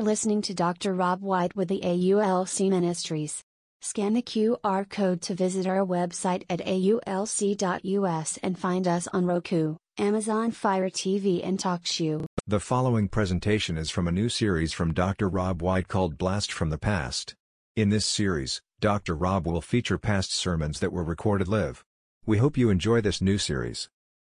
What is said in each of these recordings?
for listening to Dr. Rob White with the AULC Ministries. Scan the QR code to visit our website at aulc.us and find us on Roku, Amazon Fire TV and TalkShoe. The following presentation is from a new series from Dr. Rob White called Blast from the Past. In this series, Dr. Rob will feature past sermons that were recorded live. We hope you enjoy this new series.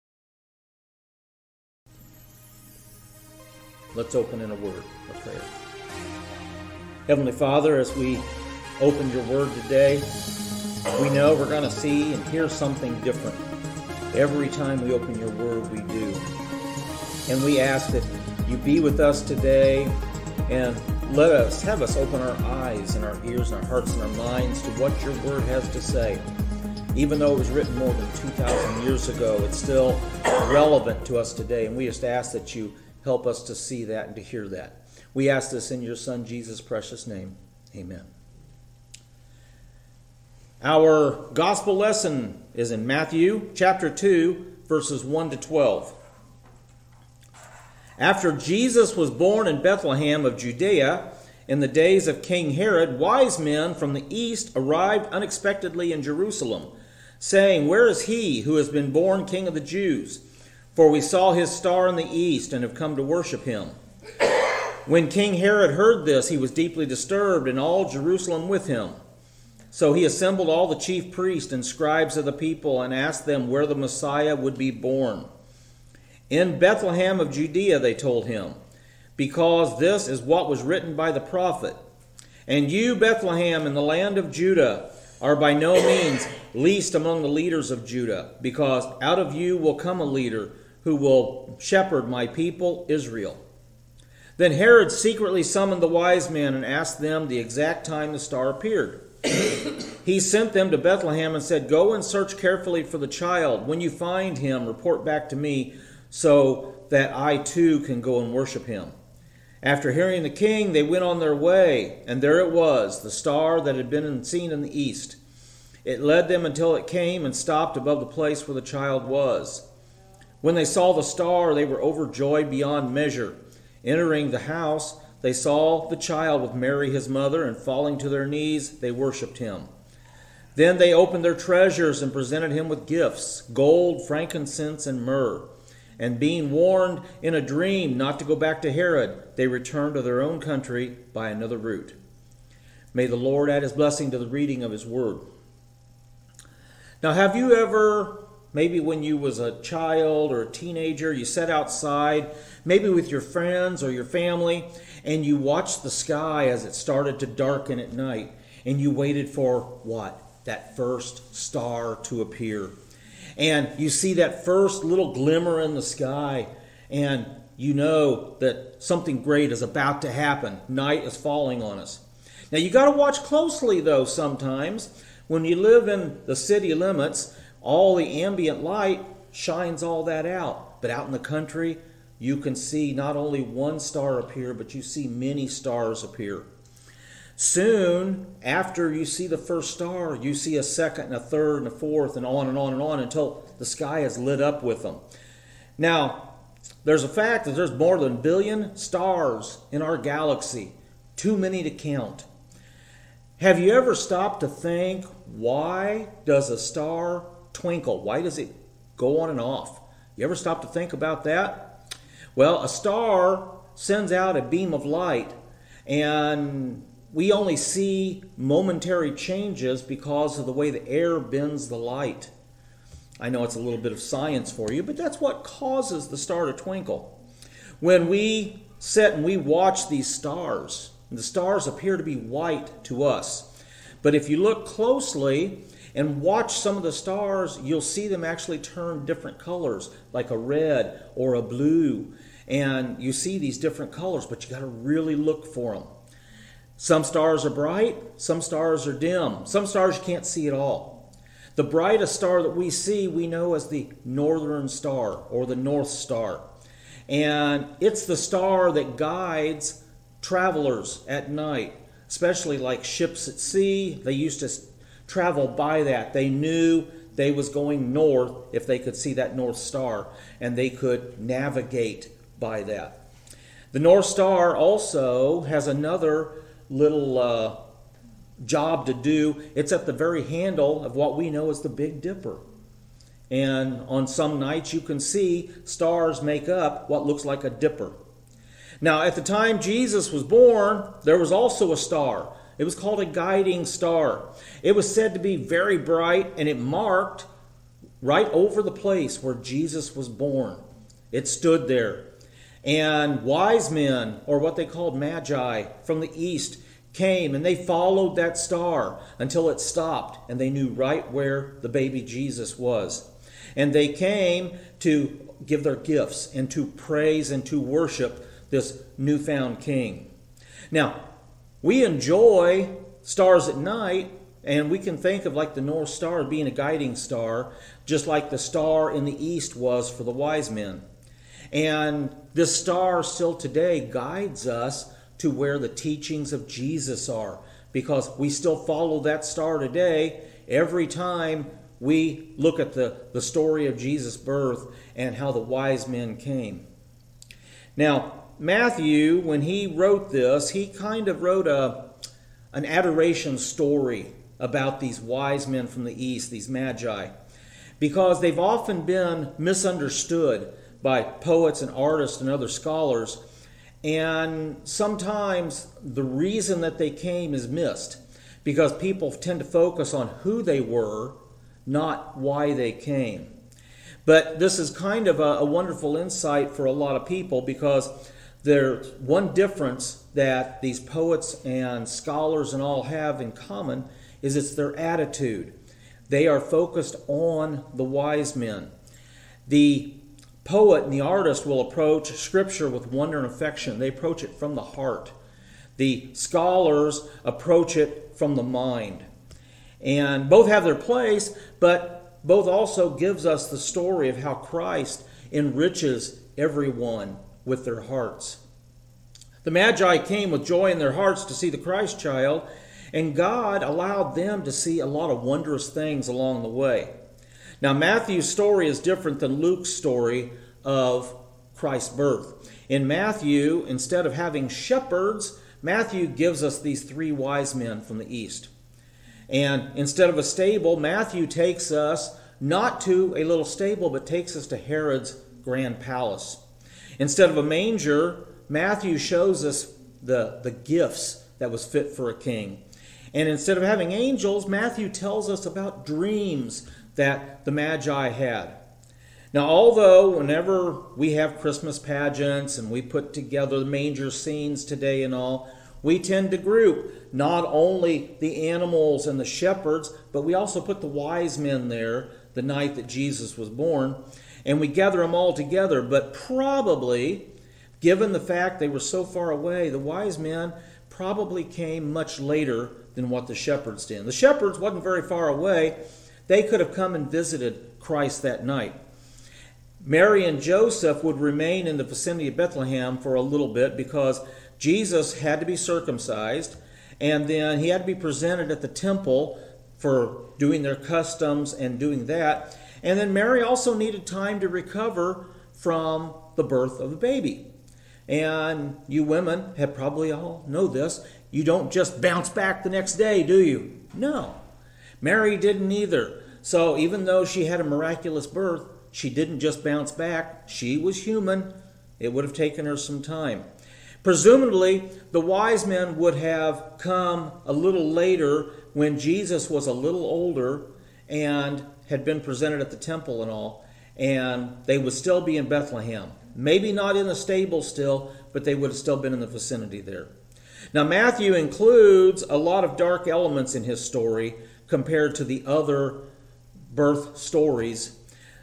Let's open in a word of prayer. Heavenly Father, as we open your word today, we know we're going to see and hear something different. Every time we open your word, we do. And we ask that you be with us today and have us open our eyes and our ears and our hearts and our minds to what your word has to say. Even though it was written more than 2,000 years ago, it's still relevant to us today. And we just ask that you help us to see that and to hear that. We ask this in your Son, Jesus' precious name. Amen. Our gospel lesson is in Matthew chapter 2, verses 1 to 12. After Jesus was born in Bethlehem of Judea, in the days of King Herod, wise men from the east arrived unexpectedly in Jerusalem, saying, "Where is he who has been born King of the Jews? For we saw his star in the east and have come to worship him." When King Herod heard this, he was deeply disturbed, and all Jerusalem with him. So he assembled all the chief priests and scribes of the people and asked them where the Messiah would be born. "In Bethlehem of Judea," they told him, "because this is what was written by the prophet. And you, Bethlehem, in the land of Judah, are by no means least among the leaders of Judah, because out of you will come a leader who will shepherd my people Israel." Then Herod secretly summoned the wise men and asked them the exact time the star appeared. He sent them to Bethlehem and said, "Go and search carefully for the child. When you find him, report back to me so that I too can go and worship him." After hearing the king, they went on their way, and there it was, the star that had been seen in the east. It led them until it came and stopped above the place where the child was. When they saw the star, they were overjoyed beyond measure. Entering the house, they saw the child with Mary his mother, and falling to their knees, they worshipped him. Then they opened their treasures and presented him with gifts, gold, frankincense, and myrrh. And being warned in a dream not to go back to Herod, they returned to their own country by another route. May the Lord add his blessing to the reading of his word. Now, have you ever, maybe when you was a child or a teenager, you sat outside, maybe with your friends or your family, and you watched the sky as it started to darken at night, and you waited for what? That first star to appear. And you see that first little glimmer in the sky, and you know that something great is about to happen. Night is falling on us. Now, you got to watch closely, though, sometimes. When you live in the city limits, all the ambient light shines all that out. But out in the country, you can see not only one star appear, but you see many stars appear. Soon, after you see the first star, you see a second and a third and a fourth and on and on and on until the sky is lit up with them. Now, there's a fact that there's more than 1 billion stars in our galaxy. Too many to count. Have you ever stopped to think, why does a star twinkle? Why does it go on and off? You ever stop to think about that? Well, a star sends out a beam of light, and we only see momentary changes because of the way the air bends the light. I know it's a little bit of science for you, but that's what causes the star to twinkle. When we sit and we watch these stars, the stars appear to be white to us. But if you look closely and watch some of the stars, you'll see them actually turn different colors, like a red or a blue. And you see these different colors, but you got to really look for them. Some stars are bright, some stars are dim. Some stars you can't see at all. The brightest star that we see, we know as the Northern Star or the North Star. And it's the star that guides travelers at night, especially like ships at sea. They used to travel by that. They knew they was going north if they could see that North Star, and they could navigate by that. The North Star also has another little job to do. It's at the very handle of what we know as the Big Dipper. And on some nights you can see stars make up what looks like a dipper. Now, at the time Jesus was born, there was also a star. It was called a guiding star. It was said to be very bright, and it marked right over the place where Jesus was born. It stood there. And wise men, or what they called magi, from the east came, and they followed that star until it stopped, and they knew right where the baby Jesus was. And they came to give their gifts and to praise and to worship this newfound king. Now, we enjoy stars at night, and we can think of like the North Star being a guiding star, just like the star in the east was for the wise men. And this star still today guides us to where the teachings of Jesus are, because we still follow that star today every time we look at the story of Jesus' birth and how the wise men came. Now, Matthew, when he wrote this, he kind of wrote an adoration story about these wise men from the east, these magi, because they've often been misunderstood by poets and artists and other scholars, and sometimes the reason that they came is missed, because people tend to focus on who they were, not why they came. But this is kind of a wonderful insight for a lot of people, because there's one difference that these poets and scholars and all have in common is it's their attitude. They are focused on the wise men. The poet and the artist will approach Scripture with wonder and affection. They approach it from the heart. The scholars approach it from the mind. And both have their place, but both also gives us the story of how Christ enriches everyone with their hearts. The Magi came with joy in their hearts to see the Christ child, and God allowed them to see a lot of wondrous things along the way. Now, Matthew's story is different than Luke's story of Christ's birth. In Matthew, instead of having shepherds, Matthew gives us these three wise men from the east. And instead of a stable, Matthew takes us not to a little stable, but takes us to Herod's grand palace. Instead of a manger, Matthew shows us the gifts that was fit for a king. And instead of having angels, Matthew tells us about dreams that the Magi had. Now, although whenever we have Christmas pageants and we put together the manger scenes today and all, we tend to group not only the animals and the shepherds, but we also put the wise men there the night that Jesus was born, and we gather them all together. But probably, given the fact they were so far away, the wise men probably came much later than what the shepherds did. The shepherds wasn't very far away. They could have come and visited Christ that night. Mary and Joseph would remain in the vicinity of Bethlehem for a little bit, because Jesus had to be circumcised, and then he had to be presented at the temple for doing their customs and doing that. And then Mary also needed time to recover from the birth of the baby. And you women have probably all know this. You don't just bounce back the next day, do you? No. Mary didn't either. So even though she had a miraculous birth, she didn't just bounce back. She was human. It would have taken her some time. Presumably, the wise men would have come a little later when Jesus was a little older and had been presented at the temple and all, and they would still be in Bethlehem. Maybe not in the stable still, but they would have still been in the vicinity there. Now, Matthew includes a lot of dark elements in his story compared to the other birth stories.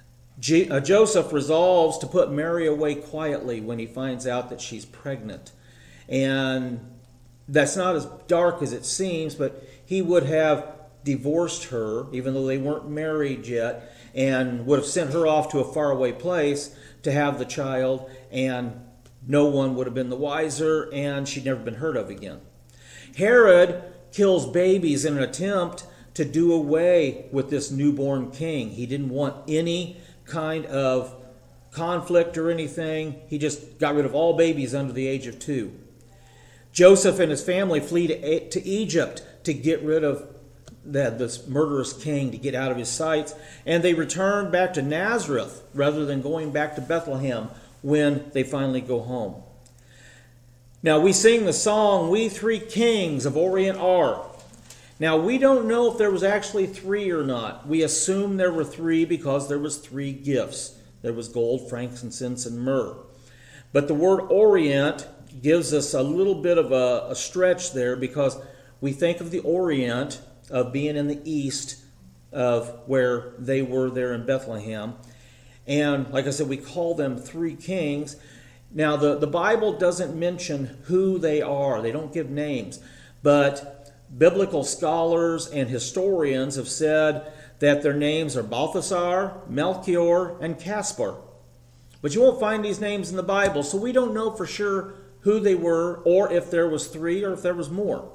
Joseph resolves to put Mary away quietly when he finds out that she's pregnant. And that's not as dark as it seems, but he would have divorced her, even though they weren't married yet, and would have sent her off to a faraway place to have the child, and no one would have been the wiser, and she'd never been heard of again. Herod kills babies in an attempt to do away with this newborn king. He didn't want any kind of conflict or anything. He just got rid of all babies under the age of 2. Joseph and his family flee to Egypt to get rid of this murderous king, to get out of his sights. And they return back to Nazareth rather than going back to Bethlehem when they finally go home. Now we sing the song, "We Three Kings of Orient Are." Now we don't know if there was actually 3 or not. We assume there were 3 because there was 3 gifts. There was gold, frankincense, and myrrh. But the word Orient gives us a little bit of a stretch there, because we think of the Orient of being in the east of where they were there in Bethlehem. And like I said, we call them 3 kings. Now the Bible doesn't mention who they are. They don't give names. But biblical scholars and historians have said that their names are Balthasar, Melchior, and Caspar. But you won't find these names in the Bible, so we don't know for sure who they were, or if there was 3, or if there was more.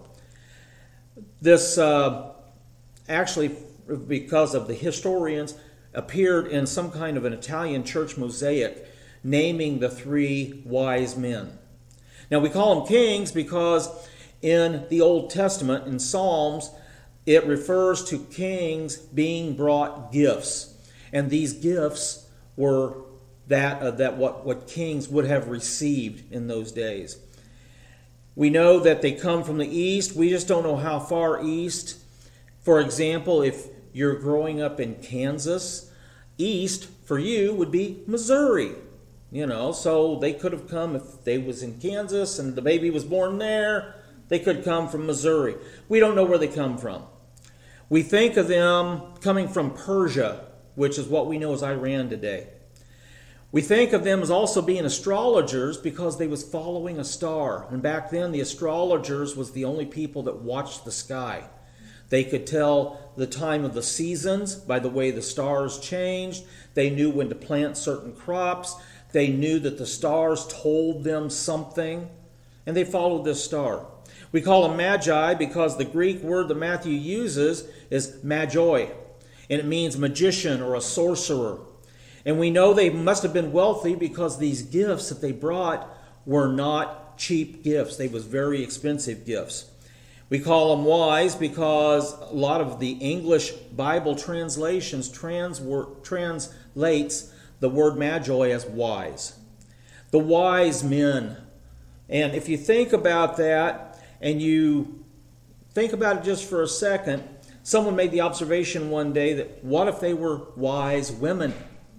This actually, because of the historians, appeared in some kind of an Italian church mosaic naming the 3 wise men. Now we call them kings because in the Old Testament, in Psalms, it refers to kings being brought gifts. And these gifts were what kings would have received in those days. We know that they come from the east. We just don't know how far east. For example, if you're growing up in Kansas, east for you would be Missouri. So they could have come, if they was in Kansas and the baby was born there, they could come from Missouri. We don't know where they come from. We think of them coming from Persia, which is what we know as Iran today. We think of them as also being astrologers because they was following a star. And back then, the astrologers was the only people that watched the sky. They could tell the time of the seasons by the way the stars changed. They knew when to plant certain crops. They knew that the stars told them something. And they followed this star. We call them magi because the Greek word that Matthew uses is magoi. And it means magician or a sorcerer. And we know they must have been wealthy because these gifts that they brought were not cheap gifts. They was very expensive gifts. We call them wise because a lot of the English Bible translations translates the word magi as wise. The wise men. And if you think about that and you think about it just for a second, someone made the observation one day that what if they were wise women?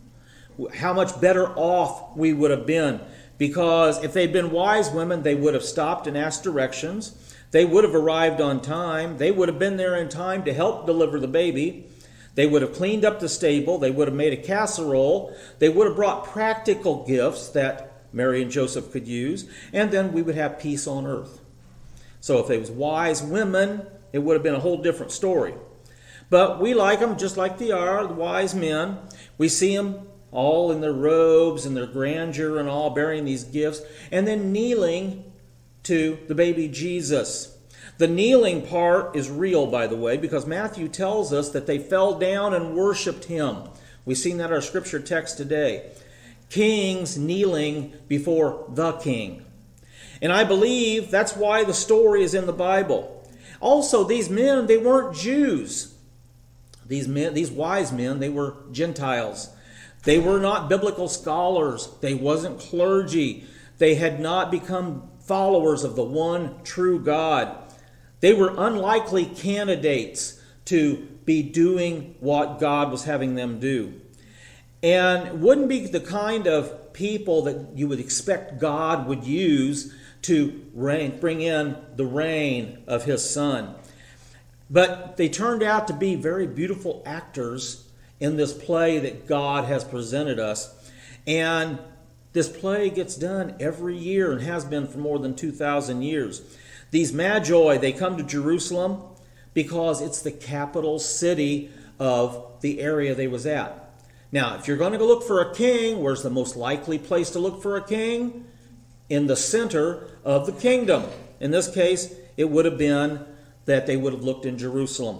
How much better off we would have been. Because if they'd been wise women, they would have stopped and asked directions. They would have arrived on time. They would have been there in time to help deliver the baby. They would have cleaned up the stable. They would have made a casserole. They would have brought practical gifts that Mary and Joseph could use. And then we would have peace on earth. So if they was wise women, it would have been a whole different story. But we like them just like they are, the wise men. We see them all in their robes and their grandeur and all, bearing these gifts, and then kneeling to the baby Jesus. The kneeling part is real, by the way, because Matthew tells us that they fell down and worshipped him. We've seen that in our scripture text today. Kings kneeling before the king. And I believe that's why the story is in the Bible. Also, these men, they weren't Jews. These wise men, they were Gentiles. They were not biblical scholars. They wasn't clergy. They had not become followers of the one true God. They were unlikely candidates to be doing what God was having them do. And wouldn't be the kind of people that you would expect God would use to bring in the reign of his Son. But they turned out to be very beautiful actors in this play that God has presented us. And this play gets done every year and has been for more than 2,000 years. These magi, they come to Jerusalem because it's the capital city of the area they was at. Now, if you're going to go look for a king, where's the most likely place to look for a king? In the center of the kingdom. In this case, it would have been that they would have looked in Jerusalem.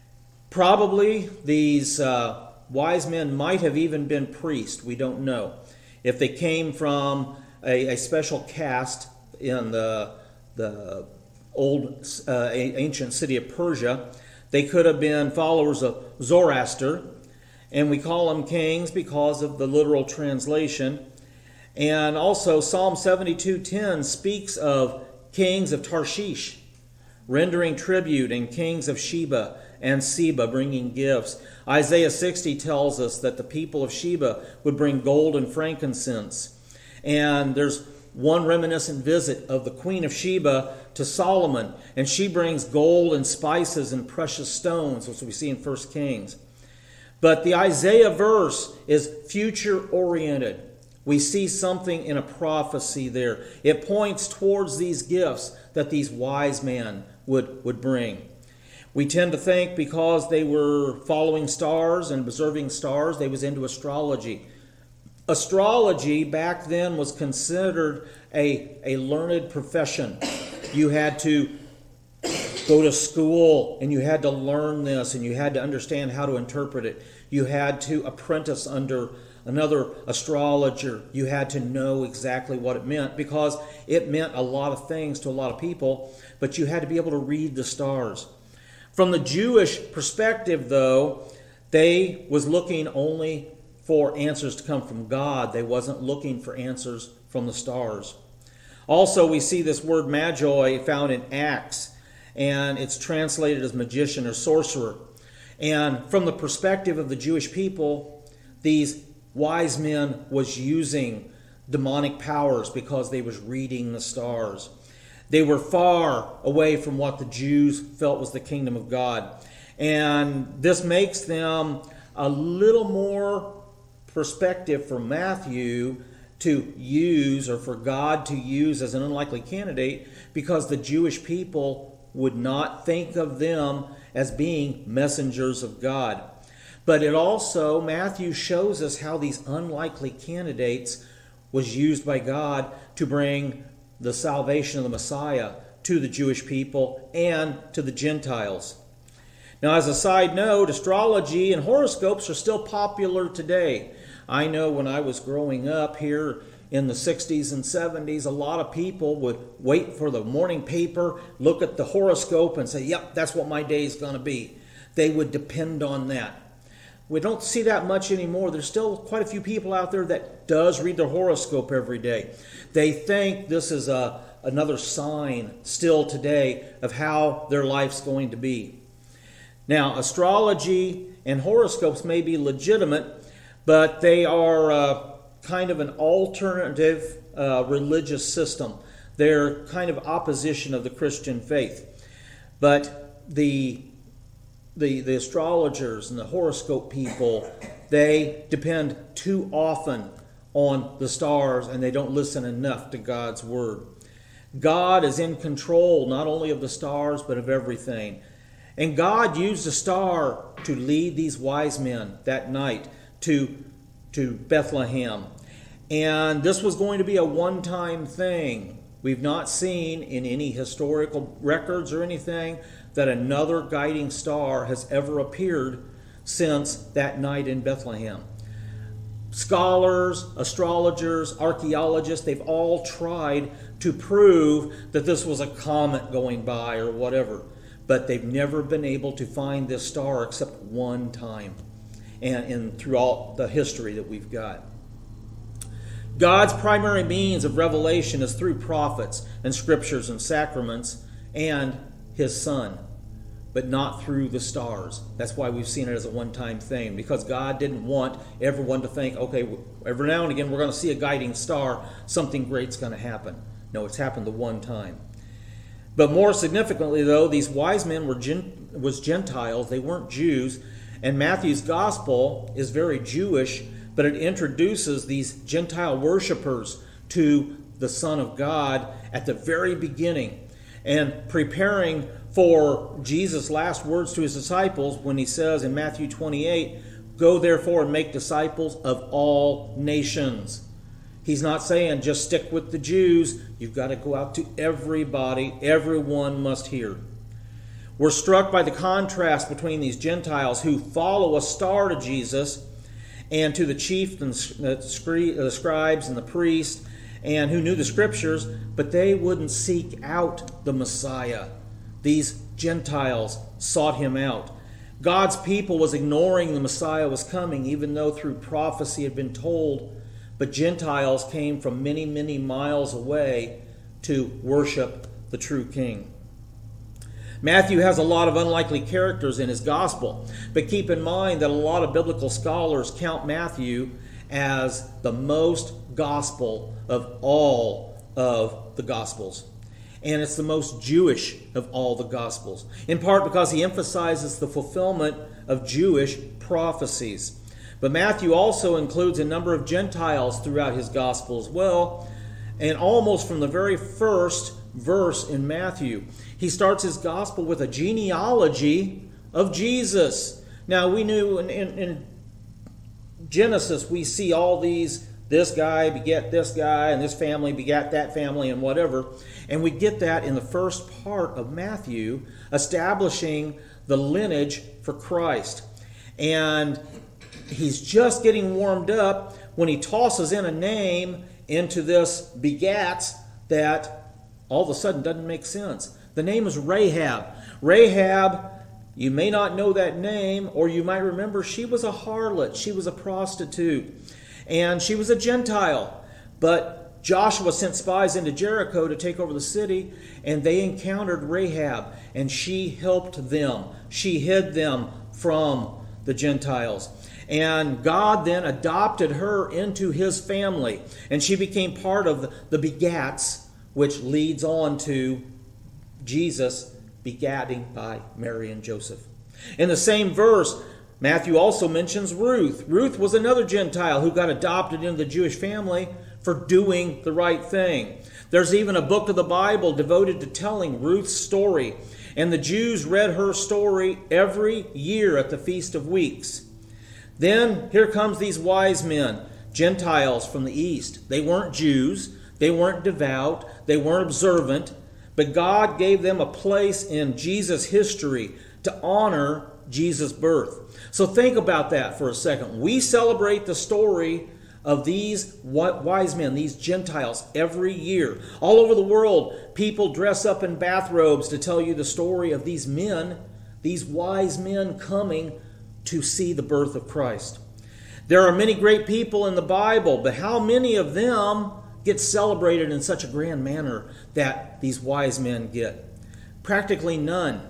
Probably these wise men might have even been priests. We don't know. if they came from a special caste in the old ancient city of Persia, they could have been followers of Zoroaster, and we call them kings because of the literal translation. And also Psalm 72:10 speaks of kings of Tarshish rendering tribute, and kings of Sheba and Seba bringing gifts. Isaiah 60 tells us that the people of Sheba would bring gold and frankincense. And there's one reminiscent visit of the Queen of Sheba to Solomon, and she brings gold and spices and precious stones, which we see in 1 Kings. But the Isaiah verse is future-oriented. We see something in a prophecy there. It points towards these gifts that these wise men would bring. We tend to think because they were following stars and observing stars, they was into astrology. Astrology back then was considered a learned profession. You had to go to school and you had to learn this and you had to understand how to interpret it. You had to apprentice under another astrologer. You had to know exactly what it meant because it meant a lot of things to a lot of people, but you had to be able to read the stars. From the Jewish perspective, though, they was looking only for answers to come from God. They wasn't looking for answers from the stars. Also, we see this word magi found in Acts, and it's translated as magician or sorcerer. And from the perspective of the Jewish people, these wise men was using demonic powers because they was reading the stars. They were far away from what the Jews felt was the kingdom of God. And this makes them a little more perspective for Matthew to use, or for God to use as an unlikely candidate, because the Jewish people would not think of them as being messengers of God. But it also, Matthew shows us how these unlikely candidates was used by God to bring the salvation of the Messiah to the Jewish people and to the Gentiles. Now, as a side note, astrology and horoscopes are still popular today. I know when I was growing up here in the 60s and 70s, a lot of people would wait for the morning paper, look at the horoscope and say, yep, that's what my day is going to be. They would depend on that. We don't see that much anymore. There's still quite a few people out there that does read their horoscope every day. They think this is another sign still today of how their life's going to be. Now, astrology and horoscopes may be legitimate, but they are kind of an alternative religious system. They're kind of opposition of the Christian faith. But the astrologers and the horoscope people, they depend too often on the stars and they don't listen enough to God's word. God is in control not only of the stars but of everything. And God used a star to lead these wise men that night to Bethlehem. And this was going to be a one-time thing. We've not seen in any historical records or anything that another guiding star has ever appeared since that night in Bethlehem. Scholars, astrologers, archaeologists, they've all tried to prove that this was a comet going by or whatever, but they've never been able to find this star except one time and throughout the history that we've got. God's primary means of revelation is through prophets and scriptures and sacraments and His Son, but not through the stars. That's why we've seen it as a one-time thing, because God didn't want everyone to think, okay, every now and again we're going to see a guiding star, something great's going to happen. No, it's happened the one time. But more significantly, though, these wise men was Gentiles. They weren't Jews. And Matthew's gospel is very Jewish, but it introduces these Gentile worshipers to the Son of God at the very beginning, and preparing for Jesus' last words to His disciples when He says in Matthew 28, "Go therefore and make disciples of all nations." He's not saying just stick with the Jews. You've got to go out to everybody. Everyone must hear. We're struck by the contrast between these Gentiles who follow a star to Jesus and to the chief and the scribes and the priests, and who knew the scriptures, but they wouldn't seek out the Messiah. These Gentiles sought him out. God's people was ignoring the Messiah was coming, even though through prophecy had been told, but Gentiles came from many, many miles away to worship the true King. Matthew has a lot of unlikely characters in his gospel, but keep in mind that a lot of biblical scholars count Matthew as the most gospel of all of the gospels. And it's the most Jewish of all the gospels, in part because he emphasizes the fulfillment of Jewish prophecies. But Matthew also includes a number of Gentiles throughout his gospel as well, and almost from the very first verse in Matthew, he starts his gospel with a genealogy of Jesus. Now, we knew in Genesis, we see all these, this guy begat this guy, and this family begat that family, and whatever. And we get that in the first part of Matthew, establishing the lineage for Christ. And he's just getting warmed up when he tosses in a name into this begats that all of a sudden doesn't make sense. The name is Rahab. Rahab, you may not know that name, or you might remember she was a harlot. She was a prostitute. And she was a Gentile. But Joshua sent spies into Jericho to take over the city, and they encountered Rahab, and she helped them. She hid them from the Gentiles. And God then adopted her into his family, and she became part of the begats, which leads on to Jesus begatting by Mary and Joseph. In the same verse, Matthew also mentions Ruth. Ruth was another Gentile who got adopted into the Jewish family for doing the right thing. There's even a book of the Bible devoted to telling Ruth's story, and the Jews read her story every year at the Feast of Weeks. Then here comes these wise men, Gentiles from the east. They weren't Jews. They weren't devout. They weren't observant. But God gave them a place in Jesus' history to honor Jesus' birth. So think about that for a second. We celebrate the story of these wise men, these Gentiles, every year. All over the world, people dress up in bathrobes to tell you the story of these men, these wise men coming to see the birth of Christ. There are many great people in the Bible, but how many of them get celebrated in such a grand manner that these wise men get? Practically none.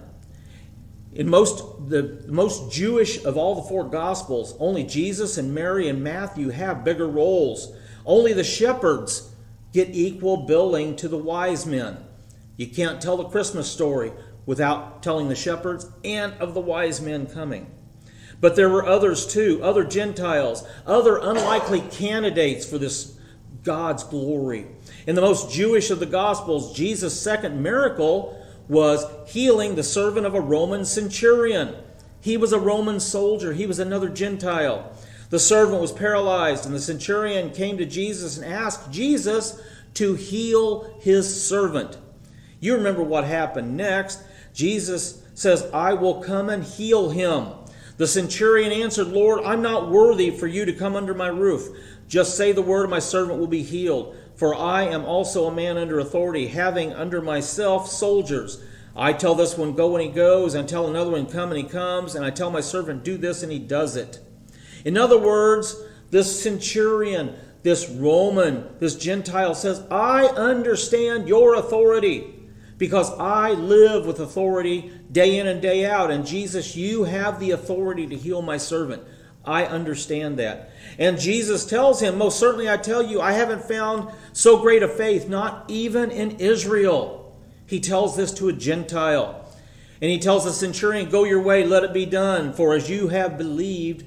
In the most Jewish of all the four Gospels, only Jesus and Mary and Matthew have bigger roles. Only the shepherds get equal billing to the wise men. You can't tell the Christmas story without telling the shepherds and of the wise men coming. But there were others too, other Gentiles, other unlikely candidates for this God's glory. In the most Jewish of the Gospels, Jesus' second miracle was healing the servant of a Roman centurion. He was a Roman soldier. He was another Gentile. The servant was paralyzed, and the centurion came to Jesus and asked Jesus to heal his servant. You remember what happened next. Jesus says, "I will come and heal him." The centurion answered, "Lord, I'm not worthy for you to come under my roof. Just say the word, and my servant will be healed. For I am also a man under authority, having under myself soldiers. I tell this one, go, and he goes, and I tell another one, come, and he comes, and I tell my servant, do this, and he does it." In other words, this centurion, this Roman, this Gentile says, "I understand your authority because I live with authority day in and day out. And Jesus, you have the authority to heal my servant. I understand that." And Jesus tells him, "Most certainly I tell you, I haven't found so great a faith, not even in Israel." He tells this to a Gentile. And he tells the centurion, "Go your way, let it be done. For as you have believed,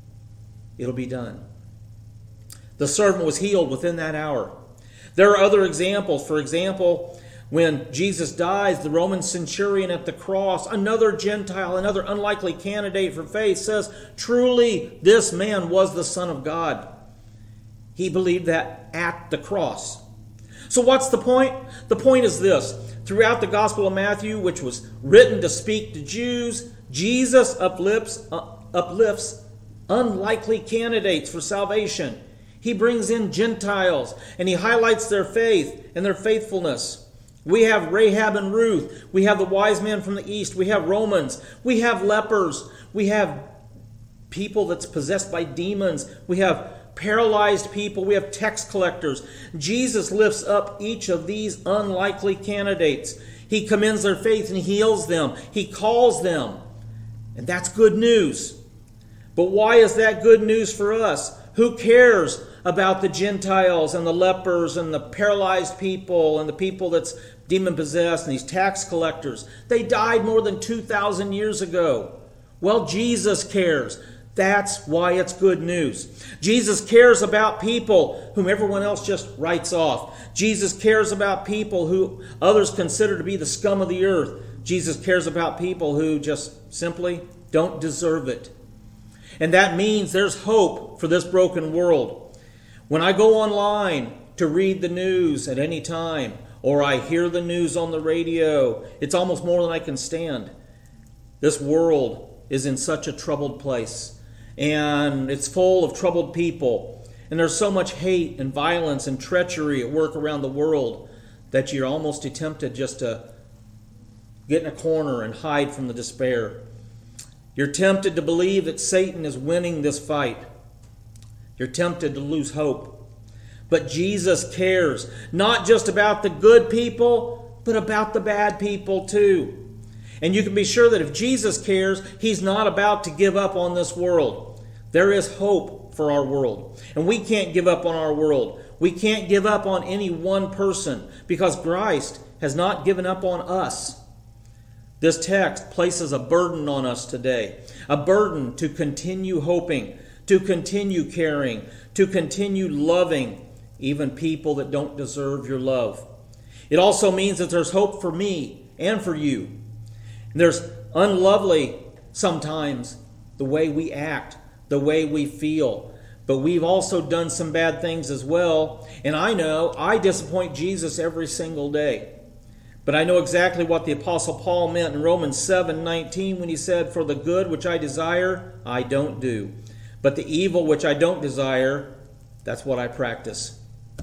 it'll be done." The servant was healed within that hour. There are other examples. For example, when Jesus dies, the Roman centurion at the cross, another Gentile, another unlikely candidate for faith, says, "Truly, this man was the Son of God." He believed that at the cross. So what's the point? The point is this. Throughout the Gospel of Matthew, which was written to speak to Jews, Jesus uplifts unlikely candidates for salvation. He brings in Gentiles, and he highlights their faith and their faithfulness. We have Rahab and Ruth. We have the wise men from the east. We have Romans. We have lepers. We have people that's possessed by demons. We have paralyzed people. We have tax collectors. Jesus lifts up each of these unlikely candidates. He commends their faith and heals them. He calls them. And that's good news. But why is that good news for us? Who cares about the Gentiles and the lepers and the paralyzed people and the people that's demon-possessed and these tax collectors? They died more than 2,000 years ago. Well, Jesus cares. That's why it's good news. Jesus cares about people whom everyone else just writes off. Jesus cares about people who others consider to be the scum of the earth. Jesus cares about people who just simply don't deserve it. And that means there's hope for this broken world. When I go online to read the news at any time, or I hear the news on the radio, it's almost more than I can stand. This world is in such a troubled place, and it's full of troubled people, and there's so much hate and violence and treachery at work around the world that you're almost tempted just to get in a corner and hide from the despair. You're tempted to believe that Satan is winning this fight. You're tempted to lose hope. But Jesus cares, not just about the good people, but about the bad people too. And you can be sure that if Jesus cares, He's not about to give up on this world. There is hope for our world. And we can't give up on our world. We can't give up on any one person because Christ has not given up on us. This text places a burden on us today, a burden to continue hoping, to continue caring, to continue loving even people that don't deserve your love. It also means that there's hope for me and for you. And there's unlovely sometimes the way we act, the way we feel, but we've also done some bad things as well. And I know I disappoint Jesus every single day. But I know exactly what the Apostle Paul meant in Romans 7:19 when he said, "For the good which I desire, I don't do. But the evil which I don't desire, that's what I practice."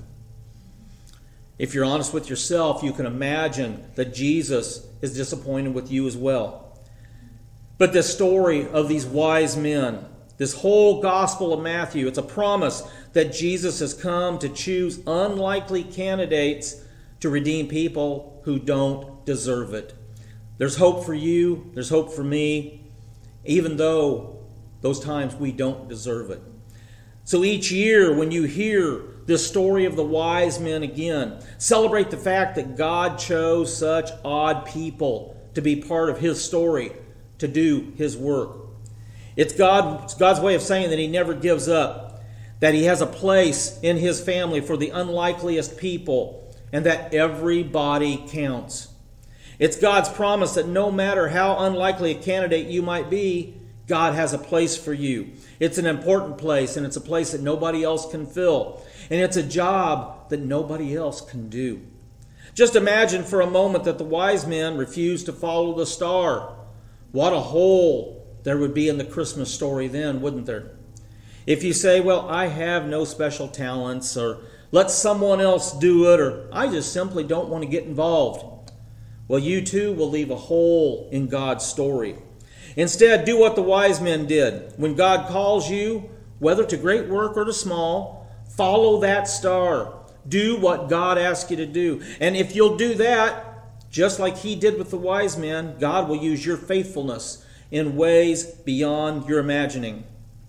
If you're honest with yourself, you can imagine that Jesus is disappointed with you as well. But this story of these wise men, this whole Gospel of Matthew, it's a promise that Jesus has come to choose unlikely candidates to redeem people who don't deserve it. There's hope for you, there's hope for me, even though those times we don't deserve it. So each year when you hear this story of the wise men again, celebrate the fact that God chose such odd people to be part of His story, to do His work. It's God's way of saying that He never gives up, that He has a place in His family for the unlikeliest people, and that everybody counts. It's God's promise that no matter how unlikely a candidate you might be, God has a place for you. It's an important place, and it's a place that nobody else can fill. And it's a job that nobody else can do. Just imagine for a moment that the wise men refused to follow the star. What a hole there would be in the Christmas story then, wouldn't there? If you say, well, I have no special talents, or let someone else do it, or I just simply don't want to get involved, well, you too will leave a hole in God's story. Instead, do what the wise men did. When God calls you, whether to great work or to small, follow that star. Do what God asks you to do. And if you'll do that, just like He did with the wise men, God will use your faithfulness in ways beyond your imagining.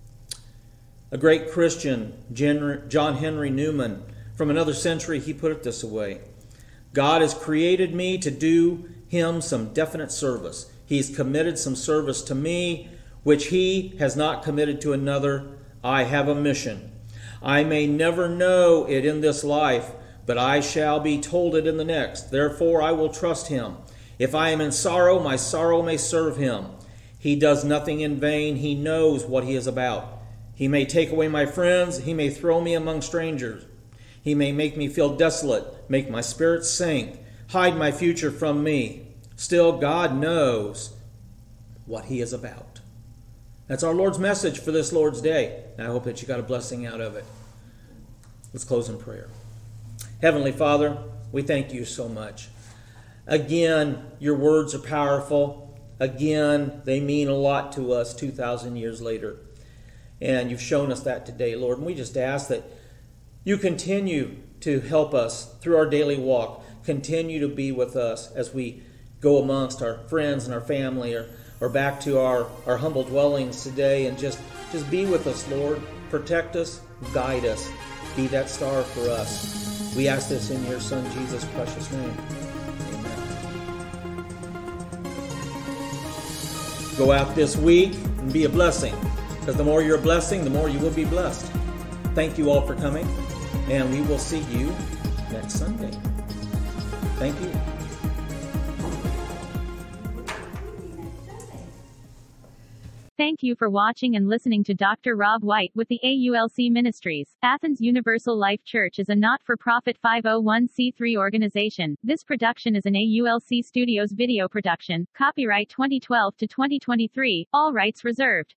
A great Christian, John Henry Newman, from another century, he put it this way: God has created me to do Him some definite service. He's committed some service to me, which He has not committed to another. I have a mission. I may never know it in this life, but I shall be told it in the next. Therefore, I will trust Him. If I am in sorrow, my sorrow may serve Him. He does nothing in vain. He knows what He is about. He may take away my friends. He may throw me among strangers. He may make me feel desolate, make my spirit sink, hide my future from me. Still, God knows what He is about. That's our Lord's message for this Lord's Day. And I hope that you got a blessing out of it. Let's close in prayer. Heavenly Father, we thank you so much. Again, your words are powerful. Again, they mean a lot to us 2,000 years later. And you've shown us that today, Lord. And we just ask that you continue to help us through our daily walk. Continue to be with us as we go amongst our friends and our family or back to our humble dwellings today. And just be with us, Lord. Protect us, guide us. Be that star for us. We ask this in your Son, Jesus' precious name. Go out this week and be a blessing, because the more you're a blessing, the more you will be blessed. Thank you all for coming, and we will see you next Sunday. Thank you. Thank you for watching and listening to Dr. Rob White with the AULC Ministries. Athens Universal Life Church is a not-for-profit 501c3 organization. This production is an AULC Studios video production. Copyright 2012 to 2023. All rights reserved.